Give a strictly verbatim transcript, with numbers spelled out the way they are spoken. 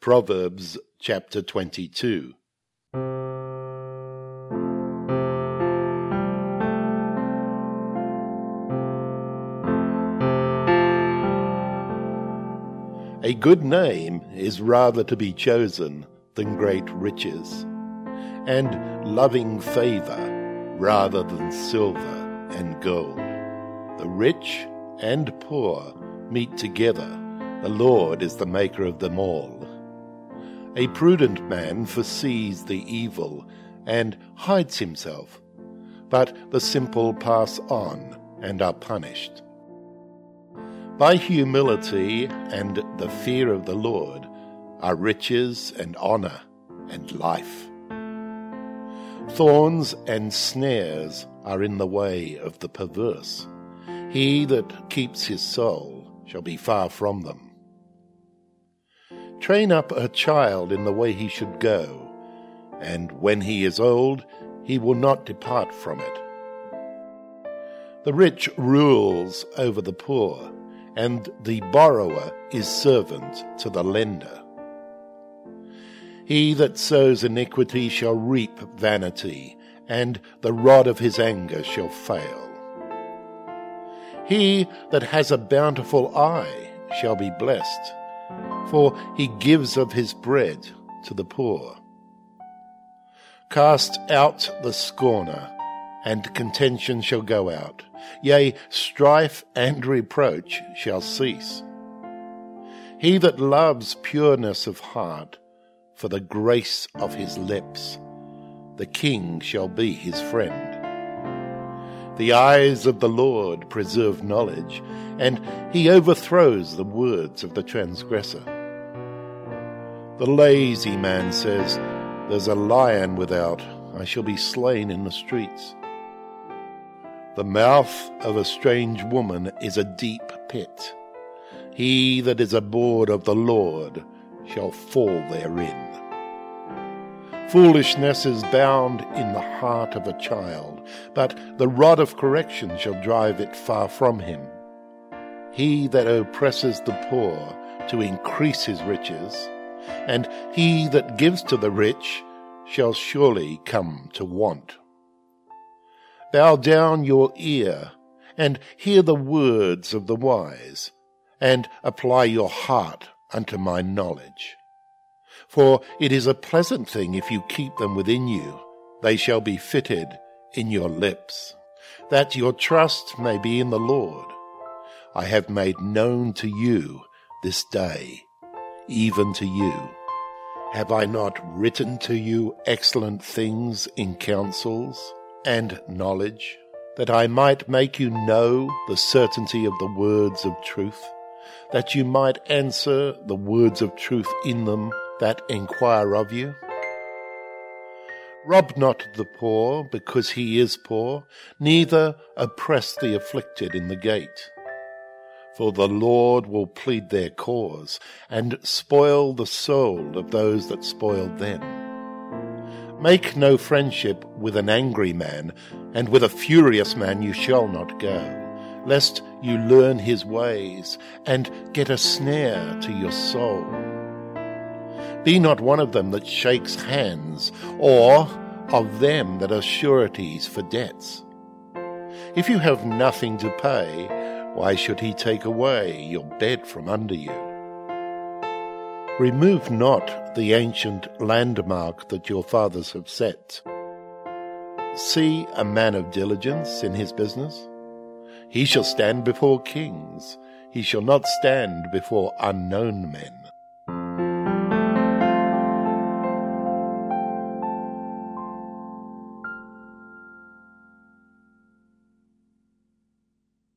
Proverbs chapter twenty-two. A good name is rather to be chosen than great riches, and loving favour rather than silver and gold. The rich and poor meet together. The Lord is the maker of them all. A prudent man foresees the evil and hides himself, but the simple pass on and are punished. By humility and the fear of the Lord are riches and honour and life. Thorns and snares are in the way of the perverse. He that keeps his soul shall be far from them. Train up a child in the way he should go, and when he is old, he will not depart from it. The rich rules over the poor, and the borrower is servant to the lender. He that sows iniquity shall reap vanity, and the rod of his anger shall fail. He that has a bountiful eye shall be blessed, for he gives of his bread to the poor. Cast out the scorner, and contention shall go out. Yea, strife and reproach shall cease. He that loves pureness of heart, for the grace of his lips, the king shall be his friend. The eyes of the Lord preserve knowledge, and he overthrows the words of the transgressor. The lazy man says, "There's a lion without, I shall be slain in the streets." The mouth of a strange woman is a deep pit. He that is abhorred of the Lord shall fall therein. Foolishness is bound in the heart of a child, but the rod of correction shall drive it far from him. He that oppresses the poor to increase his riches, and he that gives to the rich shall surely come to want. Bow down your ear, and hear the words of the wise, and apply your heart unto my knowledge. For it is a pleasant thing if you keep them within you, they shall be fitted in your lips, that your trust may be in the Lord. I have made known to you this day, even to you. Have I not written to you excellent things in counsels and knowledge, that I might make you know the certainty of the words of truth, that you might answer the words of truth in them that enquire of you? Rob not the poor because he is poor, neither oppress the afflicted in the gate. For the Lord will plead their cause, and spoil the soul of those that spoil them. Make no friendship with an angry man, and with a furious man you shall not go, lest you learn his ways, and get a snare to your soul. Be not one of them that shakes hands, or of them that are sureties for debts. If you have nothing to pay, why should he take away your bed from under you? Remove not the ancient landmark that your fathers have set. See a man of diligence in his business. He shall stand before kings. He shall not stand before unknown men.